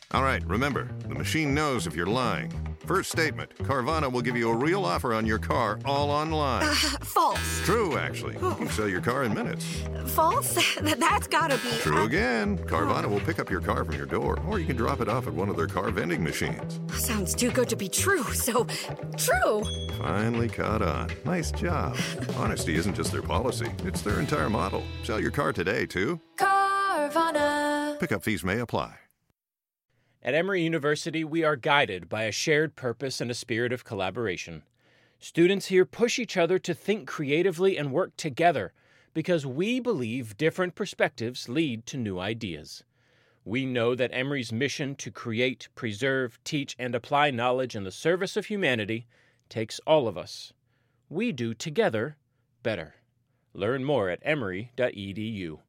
All right, remember, the machine knows if you're lying. First statement, Carvana will give you a real offer on your car all online. False. True, actually. You can sell your car in minutes. False? That's gotta be... True again. Carvana will pick up your car from your door, or you can drop it off at one of their car vending machines. Sounds too good to be true, so true. Finally caught on. Nice job. Honesty isn't just their policy, it's their entire model. Sell your car today, too. Carvana. Pickup fees may apply. At Emory University, we are guided by a shared purpose and a spirit of collaboration. Students here push each other to think creatively and work together because we believe different perspectives lead to new ideas. We know that Emory's mission to create, preserve, teach, and apply knowledge in the service of humanity takes all of us. We do together better. Learn more at emory.edu.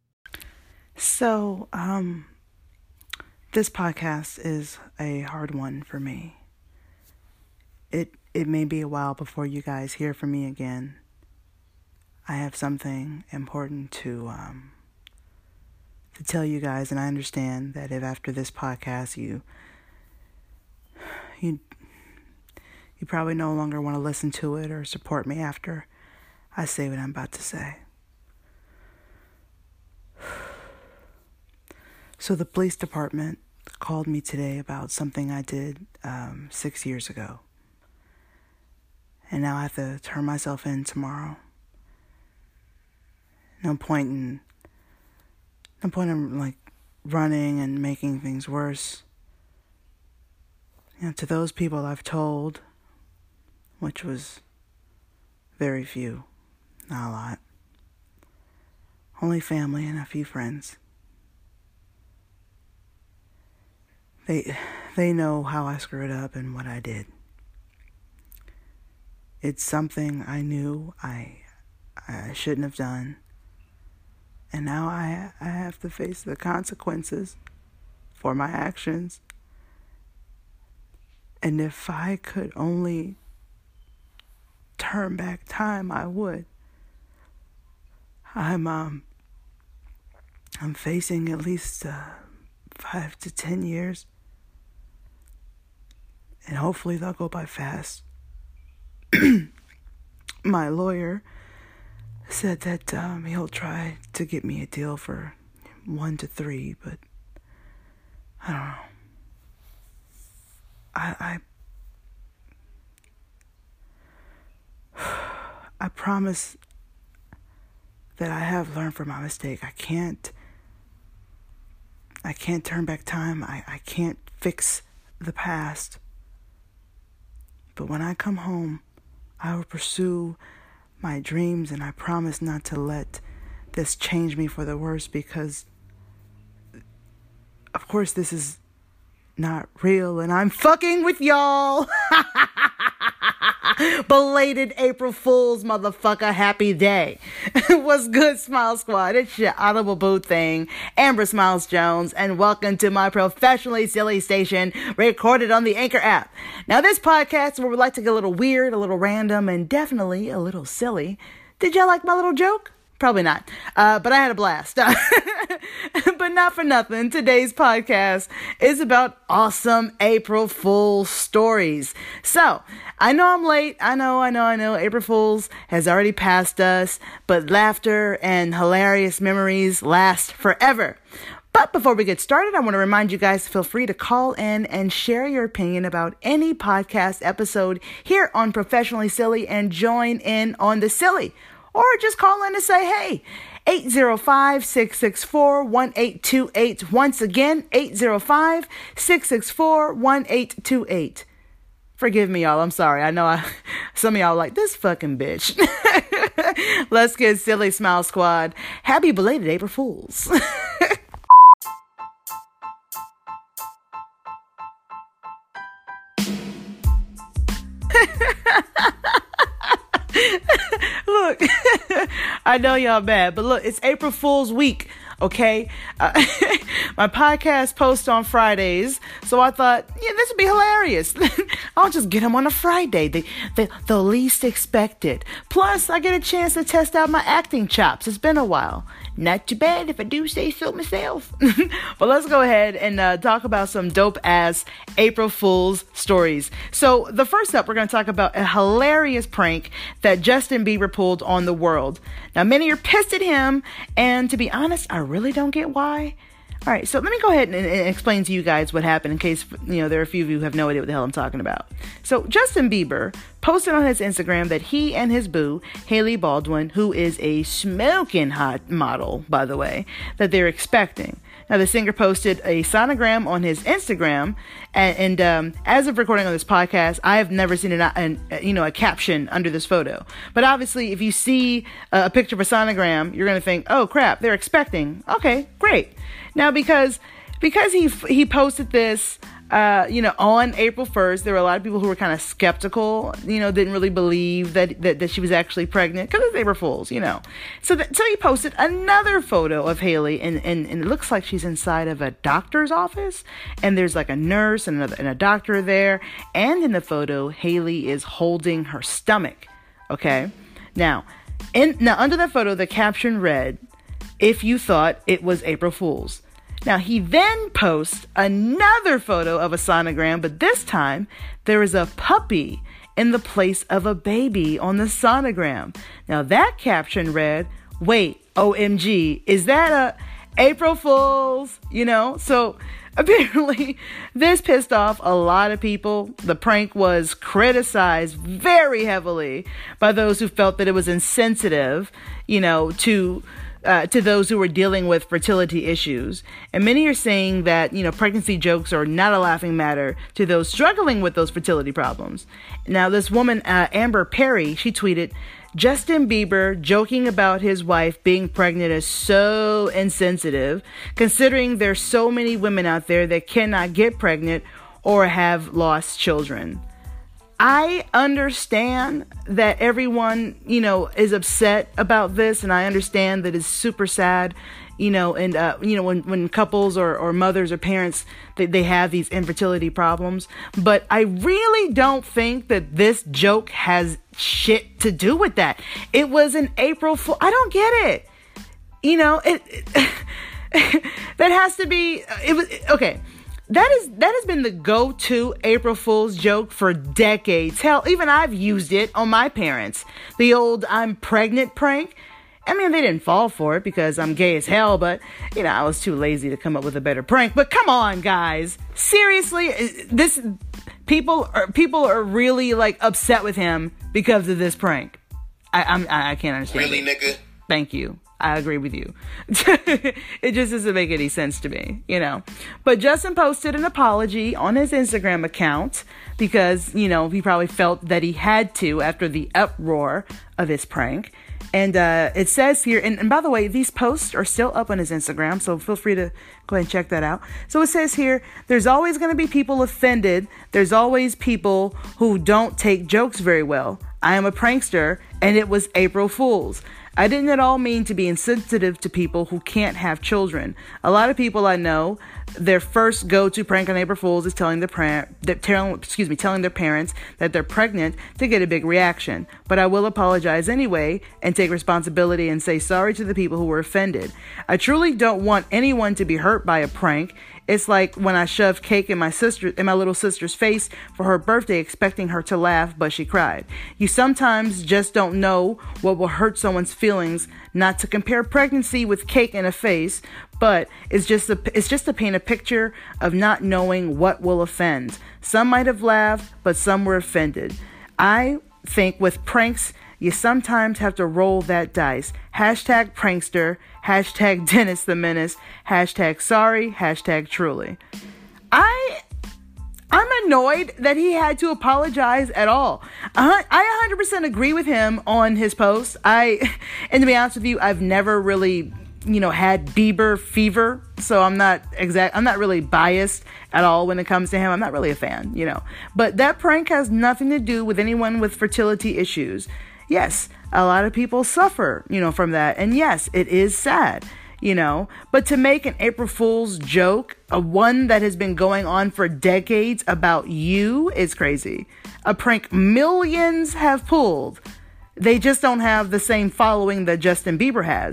So, this podcast is a hard one for me. It may be a while before you guys hear from me again. I have something important to tell you guys, and I understand that if after this podcast you probably no longer want to listen to it or support me after I say what I'm about to say. So the police department called me today about something I did 6 years ago. And now I have to turn myself in tomorrow. No point in like running and making things worse. You know, to those people I've told, which was very few, not a lot. Only family and a few friends. They know how I screwed up and what I did. It's something I knew I shouldn't have done. And now I have to face the consequences for my actions. And if I could only turn back time, I would. I'm facing at least 5 to 10 years. And hopefully they'll go by fast. My lawyer said that he'll try to get me a deal for 1 to 3, but I don't know. I promise that I have learned from my mistake. I can't turn back time. I can't fix the past. But when I come home, I will pursue my dreams, and I promise not to let this change me for the worse, because of course this is not real and I'm fucking with y'all. Belated April Fool's motherfucker, happy day. What's good, Smile Squad? It's your Audible Boo thing, Amber Smiles Jones, and welcome to my professionally silly station recorded on the Anchor app. Now, this podcast where we like to get a little weird, a little random, and definitely a little silly. Did y'all like my little joke? Probably not. But I had a blast. But not for nothing, today's podcast is about awesome April Fool's stories. So, I know I'm late. I know. April Fool's has already passed us, but laughter and hilarious memories last forever. But before we get started, I want to remind you guys to feel free to call in and share your opinion about any podcast episode here on Professionally Silly and join in on the silly. Or just call in and say, hey, 805-664-1828. Once again, 805-664-1828. Forgive me, y'all. I'm sorry. I know some of y'all are like, this fucking bitch. Let's get silly, Smile Squad. Happy belated April Fools. Look, I know y'all mad, but look, it's April Fool's week, okay? My podcast posts on Fridays, so I thought, yeah, this would be hilarious. I'll just get them on a Friday, the least expected. Plus, I get a chance to test out my acting chops. It's been a while. Not too bad if I do say so myself. But let's go ahead and talk about some dope-ass April Fool's stories. So the first up, we're going to talk about a hilarious prank that Justin Bieber pulled on the world. Now, many are pissed at him, and to be honest, I really don't get why. All right, so let me go ahead and explain to you guys what happened in case, there are a few of you who have no idea what the hell I'm talking about. So Justin Bieber posted on his Instagram that he and his boo, Hailey Baldwin, who is a smoking hot model, by the way, that they're expecting. Now, the singer posted a sonogram on his Instagram, and as of recording on this podcast, I have never seen a caption under this photo. But obviously, if you see a picture of a sonogram, you're going to think, oh, crap, they're expecting. Okay, great. Now, because he posted this, on April 1st, there were a lot of people who were kind of skeptical, didn't really believe that she was actually pregnant because they were fools, So he posted another photo of Hailey, and it looks like she's inside of a doctor's office, and there's like a nurse and a doctor there, and in the photo, Hailey is holding her stomach. Okay, now under that photo, the caption read, "If you thought it was April Fool's." Now, he then posts another photo of a sonogram, but this time there is a puppy in the place of a baby on the sonogram. Now, that caption read, "Wait, OMG, is that a April Fool's?" So apparently this pissed off a lot of people. The prank was criticized very heavily by those who felt that it was insensitive, to those who were dealing with fertility issues. And many are saying that, pregnancy jokes are not a laughing matter to those struggling with those fertility problems. Now, this woman, Amber Perry, she tweeted, "Justin Bieber joking about his wife being pregnant is so insensitive, considering there's so many women out there that cannot get pregnant or have lost children." I understand that everyone, is upset about this, and I understand that it's super sad, when couples or mothers or parents, they have these infertility problems. But I really don't think that this joke has shit to do with that. It was an April Fool. I don't get it. That has to be, it was, okay. That has been the go-to April Fool's joke for decades. Hell, even I've used it on my parents. The old "I'm pregnant" prank. I mean, they didn't fall for it because I'm gay as hell, but, I was too lazy to come up with a better prank. But come on, guys. Seriously, people are really, upset with him because of this prank. I can't understand. Really, nigga? Thank you. I agree with you. It just doesn't make any sense to me, But Justin posted an apology on his Instagram account because, he probably felt that he had to after the uproar of his prank. And it says here, and by the way, these posts are still up on his Instagram, so feel free to go ahead and check that out. So it says here, "There's always going to be people offended. There's always people who don't take jokes very well. I am a prankster, and it was April Fool's. I didn't at all mean to be insensitive to people who can't have children. A lot of people I know, their first go-to prank on April Fool's is telling their parents that they're pregnant to get a big reaction. But I will apologize anyway and take responsibility and say sorry to the people who were offended. I truly don't want anyone to be hurt by a prank. It's like when I shoved cake in my little sister's face for her birthday, expecting her to laugh, but she cried. You sometimes just don't know what will hurt someone's feelings. Not to compare pregnancy with cake in a face, but it's just to paint a picture of not knowing what will offend. Some might have laughed, but some were offended. I think with pranks, you sometimes have to roll that dice. Hashtag prankster, hashtag Dennis the Menace, hashtag sorry, hashtag truly." I'm annoyed that he had to apologize at all. I 100% agree with him on his post. And to be honest with you, I've never really, had Bieber fever. So I'm not really biased at all when it comes to him. I'm not really a fan, But that prank has nothing to do with anyone with fertility issues. Yes, a lot of people suffer, from that. And yes, it is sad. But to make an April Fool's joke, one that has been going on for decades about you, is crazy. A prank millions have pulled. They just don't have the same following that Justin Bieber has.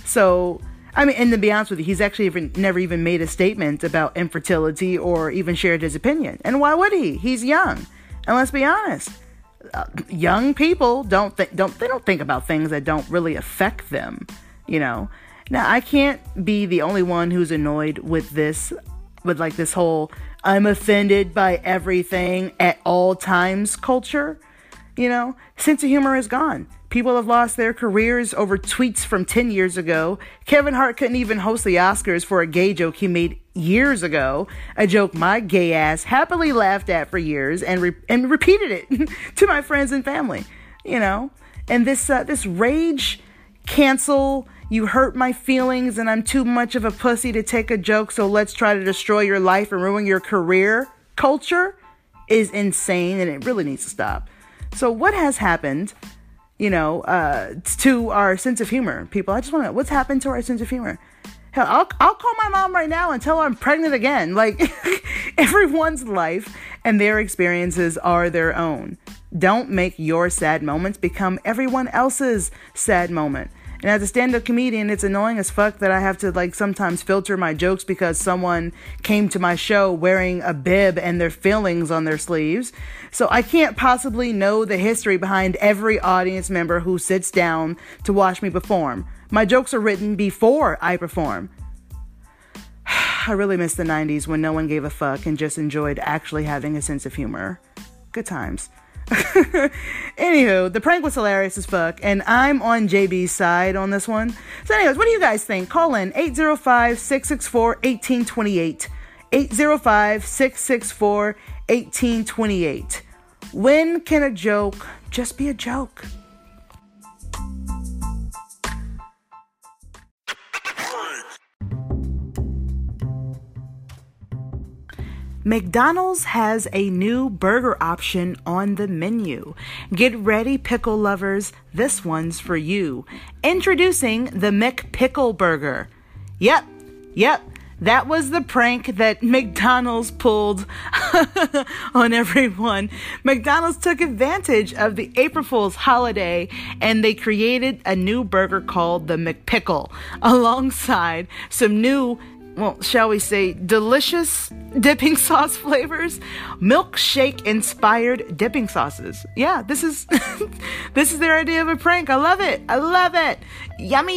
So, I mean, and to be honest with you, he's actually never even made a statement about infertility or even shared his opinion. And why would he? He's young. And let's be honest, young people don't think about things that don't really affect them, you know. Now, I can't be the only one who's annoyed with this whole I'm offended by everything at all times culture. You know, sense of humor is gone. People have lost their careers over tweets from 10 years ago. Kevin Hart couldn't even host the Oscars for a gay joke he made years ago. A joke my gay ass happily laughed at for years and repeated it to my friends and family. You know, and this rage, cancel, you hurt my feelings and I'm too much of a pussy to take a joke, so let's try to destroy your life and ruin your career culture is insane, and it really needs to stop. So what has happened, you know, to our sense of humor? People, I just want to know, what's happened to our sense of humor? Hell, I'll call my mom right now and tell her I'm pregnant again. Like, everyone's life and their experiences are their own. Don't make your sad moments become everyone else's sad moment. And as a stand-up comedian, it's annoying as fuck that I have to, like, sometimes filter my jokes because someone came to my show wearing a bib and their feelings on their sleeves. So I can't possibly know the history behind every audience member who sits down to watch me perform. My jokes are written before I perform. I really miss the 90s when no one gave a fuck and just enjoyed actually having a sense of humor. Good times. Anywho, the prank was hilarious as fuck, and I'm on JB's side on this one. So anyways, what do you guys think? Call in 805-664-1828. 805-664-1828. When can a joke just be a joke? McDonald's has a new burger option on the menu. Get ready, pickle lovers. This one's for you. Introducing the McPickle Burger. Yep. That was the prank that McDonald's pulled on everyone. McDonald's took advantage of the April Fool's holiday and they created a new burger called the McPickle alongside some new, well, shall we say, delicious dipping sauce flavors, milkshake inspired dipping sauces. Yeah, this is this is their idea of a prank. I love it. Yummy.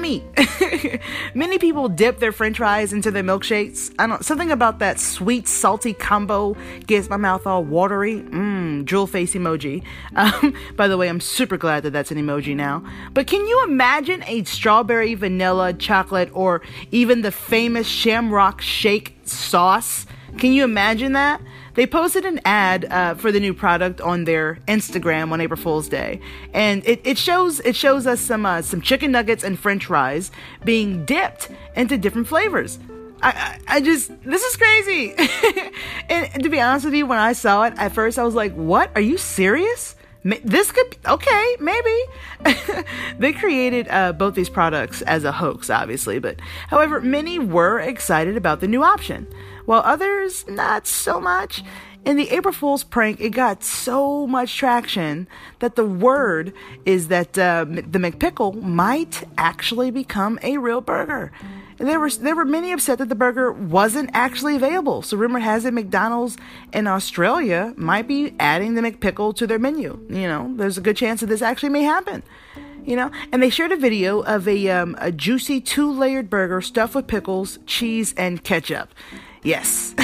Many people dip their french fries into their milkshakes. Something about that sweet salty combo gets my mouth all watery. Drool face emoji. By the way, I'm super glad that that's an emoji now. But can you imagine a strawberry, vanilla, chocolate, or even the famous Shamrock Shake sauce? Can you imagine that? They posted an ad for the new product on their Instagram on April Fool's Day, and it shows us some chicken nuggets and French fries being dipped into different flavors. This is crazy. And to be honest with you, when I saw it at first, I was like, "What? Are you serious? This could be, okay, maybe." They created both these products as a hoax, obviously, but however, many were excited about the new option, while others not so much. In the April Fool's prank, it got so much traction that the word is that the McPickle might actually become a real burger. And there were many upset that the burger wasn't actually available. So rumor has it McDonald's in Australia might be adding the McPickle to their menu. You know, there's a good chance that this actually may happen. You know, and they shared a video of a juicy 2-layered burger stuffed with pickles, cheese, and ketchup. Yes.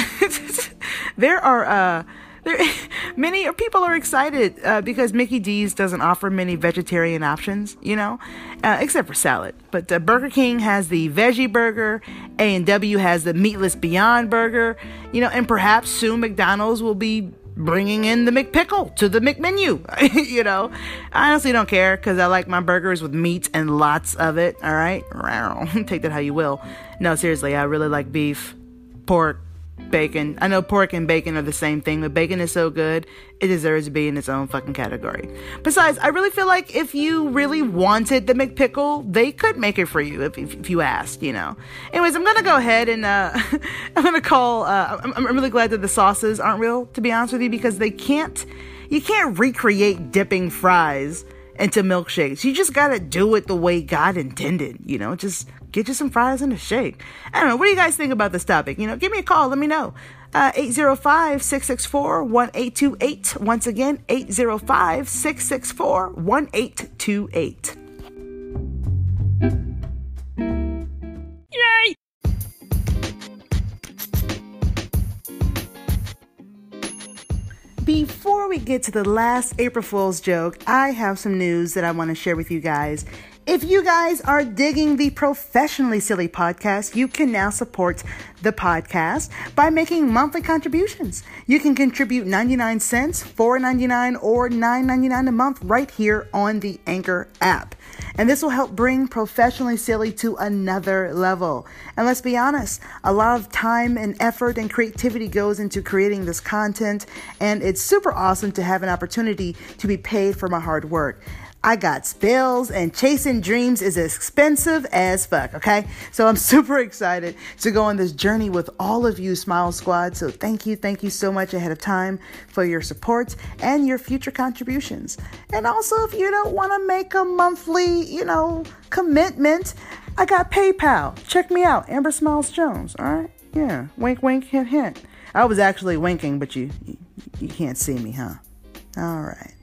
Many people are excited because Mickey D's doesn't offer many vegetarian options, you know, except for salad. But Burger King has the veggie burger, A&W has the meatless Beyond burger, you know, and perhaps soon McDonald's will be bringing in the McPickle to the McMenu. You know, I honestly don't care because I like my burgers with meat and lots of it. All right, take that how you will. No, seriously, I really like beef, pork, bacon. I know pork and bacon are the same thing, but bacon is so good, it deserves to be in its own fucking category. Besides, I really feel like if you really wanted the McPickle, they could make it for you if you asked, you know. Anyways, I'm gonna go ahead and I'm gonna call. I'm really glad that the sauces aren't real, to be honest with you, because you can't recreate dipping fries into milkshakes. You just gotta do it the way God intended, just get you some fries and a shake. I don't know. What do you guys think about this topic? Give me a call. Let me know. 805-664-1828. Once again, 805-664-1828. Yay! Before we get to the last April Fool's joke, I have some news that I want to share with you guys. If you guys are digging the Professionally Silly podcast, you can now support the podcast by making monthly contributions. You can contribute 99 cents, $4.99, or $9.99 a month right here on the Anchor app. And this will help bring Professionally Silly to another level. And let's be honest, a lot of time and effort and creativity goes into creating this content, and it's super awesome to have an opportunity to be paid for my hard work. I got bills, and chasing dreams is expensive as fuck, okay? So I'm super excited to go on this journey with all of you, Smile Squad. So thank you so much ahead of time for your support and your future contributions. And also, if you don't want to make a monthly, commitment, I got PayPal. Check me out, Amber Smiles Jones, all right? Yeah, wink, wink, hint, hint. I was actually winking, but you can't see me, huh? All right.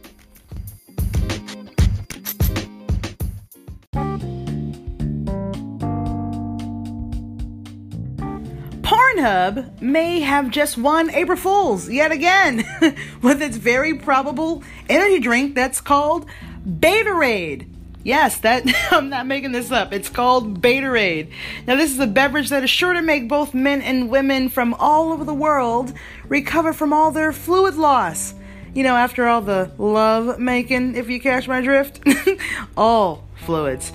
Pornhub may have just won April Fool's yet again with its very probable energy drink that's called Beta-Raid. Yes, I'm not making this up. It's called Beta-Raid. Now, this is a beverage that is sure to make both men and women from all over the world recover from all their fluid loss. After all the love making, if you catch my drift, all fluids.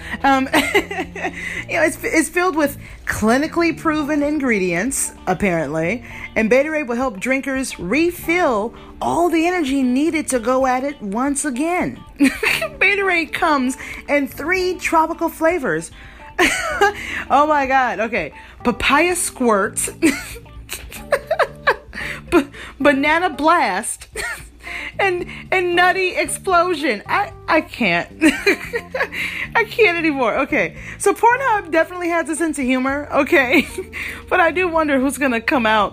It's filled with clinically proven ingredients, apparently, and Beta-Raid will help drinkers refill all the energy needed to go at it once again. Beta-Raid comes in 3 tropical flavors. Oh my God. Okay. Papaya Squirt, Banana Blast, and Nutty Explosion. I can't. I can't anymore. Okay. So Pornhub definitely has a sense of humor. Okay. But I do wonder who's going to come out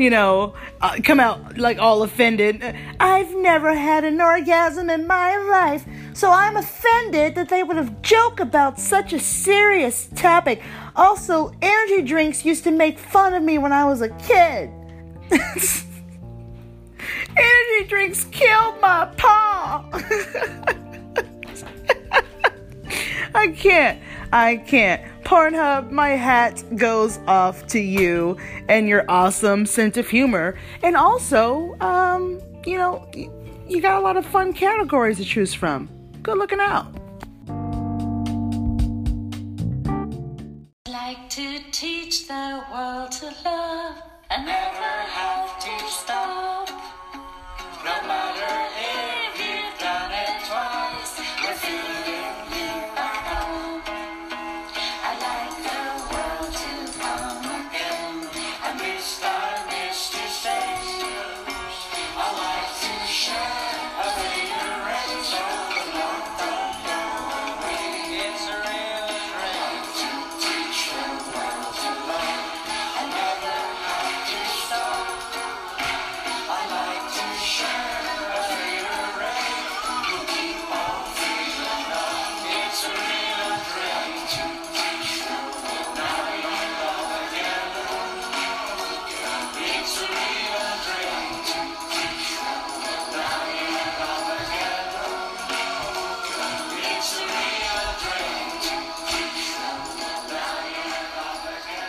like all offended. I've never had an orgasm in my life, so I'm offended that they would have joked about such a serious topic. Also, energy drinks used to make fun of me when I was a kid. Energy drinks killed my paw. I can't. Pornhub, my hat goes off to you and your awesome sense of humor. And also, you got a lot of fun categories to choose from. Good looking out. I'd like to teach the world to love and never have to stop. No matter if you've done it twice, you're feeling you are home. I'd like the world to come again and miss our Mr. Saviors. I'd like to share a cigarette so the Lord don't go away. It's a real dream to teach the world to love and never have to stop. I'd like to share a cigarette. You keep on feeling love. It's a real dream to teach the world now you love again. It's a real dream to teach the world now you love again. It's a real dream to teach the world now you love again.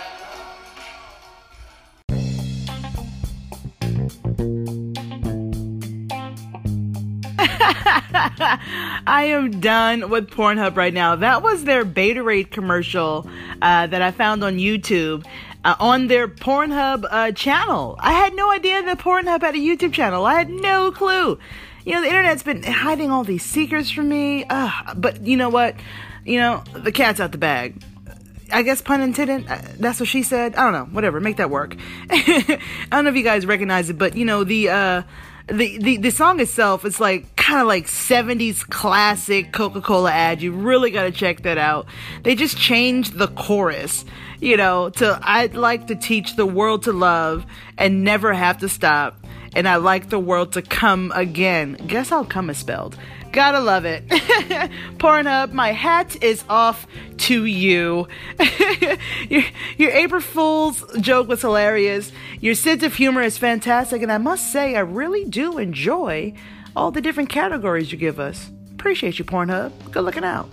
I am done with Pornhub right now. That was their Beta-Raid commercial that I found on YouTube on their Pornhub channel. I had no idea that Pornhub had a YouTube channel. I had no clue. The internet's been hiding all these secrets from me. But you know what? The cat's out the bag. I guess pun intended. That's what she said. I don't know. Whatever. Make that work. I don't know if you guys recognize it, but the song itself is like kind of like 70s classic Coca-Cola ad. You really got to check that out. They just changed the chorus, to I'd like to teach the world to love and never have to stop. And I like the world to come again. Guess how come is spelled. Gotta love it. Pornhub, my hat is off to you. Your April Fool's joke was hilarious. Your sense of humor is fantastic. And I must say, I really do enjoy all the different categories you give us. Appreciate you, Pornhub. Good looking out.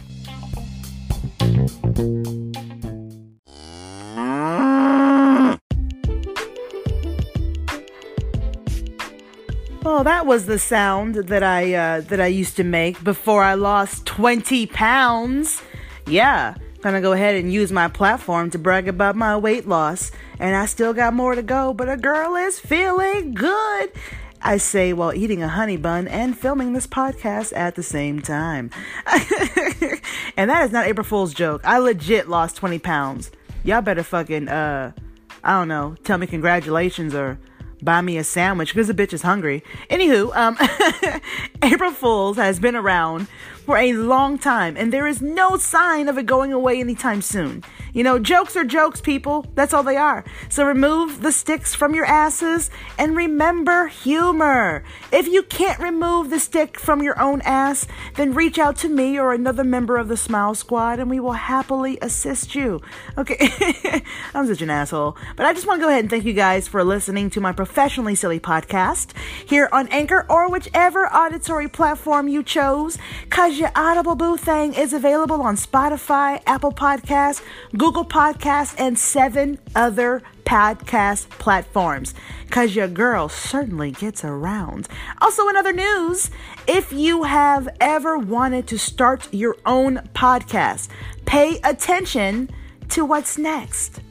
Well, that was the sound that I used to make before I lost 20 pounds. Yeah, gonna go ahead and use my platform to brag about my weight loss. And I still got more to go, but a girl is feeling good. I say while eating a honey bun and filming this podcast at the same time. And that is not April Fool's joke. I legit lost 20 pounds. Y'all better fucking, I don't know, tell me congratulations or buy me a sandwich because the bitch is hungry. Anywho, April Fool's has been around for a long time and there is no sign of it going away anytime soon. Jokes are jokes, people. That's all they are. So remove the sticks from your asses and remember humor. If you can't remove the stick from your own ass, then reach out to me or another member of the Smile Squad and we will happily assist you. Okay, I'm such an asshole. But I just want to go ahead and thank you guys for listening to my Professionally Silly podcast here on Anchor or whichever auditory platform you chose, because your Audible Boo thing is available on Spotify, Apple Podcasts, Google Podcasts, and 7 other podcast platforms. Because your girl certainly gets around. Also, in other news, if you have ever wanted to start your own podcast, pay attention to what's next.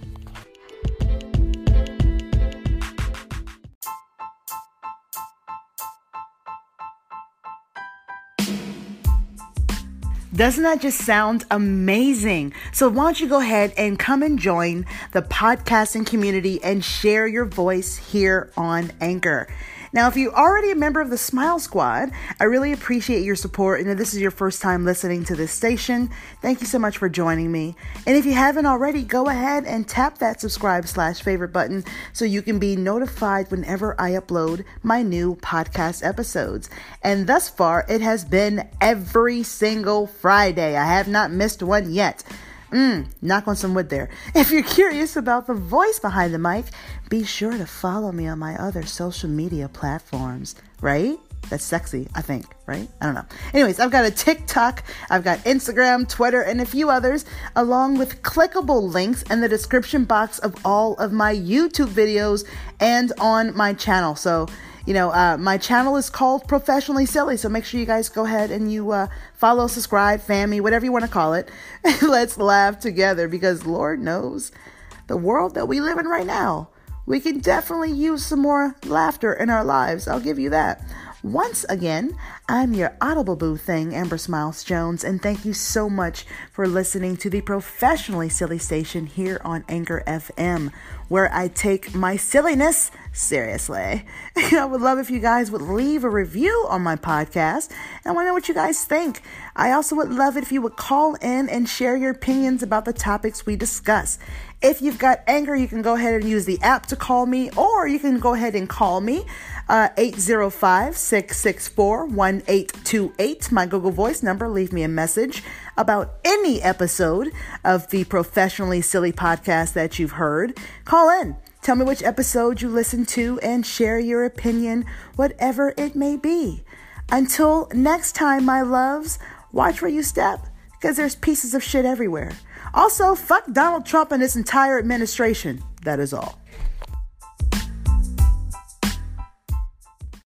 Doesn't that just sound amazing? So why don't you go ahead and come and join the podcasting community and share your voice here on Anchor. Now, if you're already a member of the Smile Squad, I really appreciate your support. And if this is your first time listening to this station, thank you so much for joining me. And if you haven't already, go ahead and tap that subscribe/favorite button so you can be notified whenever I upload my new podcast episodes. And thus far, it has been every single Friday. I have not missed one yet. Knock on some wood there. If you're curious about the voice behind the mic, be sure to follow me on my other social media platforms, right? That's sexy, I think, right? I don't know. Anyways, I've got a TikTok, I've got Instagram, Twitter, and a few others, along with clickable links in the description box of all of my YouTube videos and on my channel. So, my channel is called Professionally Silly, so make sure you guys go ahead and you follow, subscribe, fan me, whatever you want to call it. Let's laugh together because Lord knows the world that we live in right now, we can definitely use some more laughter in our lives. I'll give you that. Once again, I'm your Audible Boo thing, Amber Smiles Jones, and thank you so much for listening to the Professionally Silly station here on Anchor FM, where I take my silliness seriously. I would love if you guys would leave a review on my podcast. I want to know what you guys think. I also would love it if you would call in and share your opinions about the topics we discuss. If you've got Anchor, you can go ahead and use the app to call me, or you can go ahead and call me 805-664-1828, my Google Voice number. Leave me a message about any episode of the Professionally Silly podcast that you've heard. Call in. Tell me which episode you listened to and share your opinion, whatever it may be. Until next time, my loves, watch where you step, because there's pieces of shit everywhere. Also, fuck Donald Trump and his entire administration. That is all.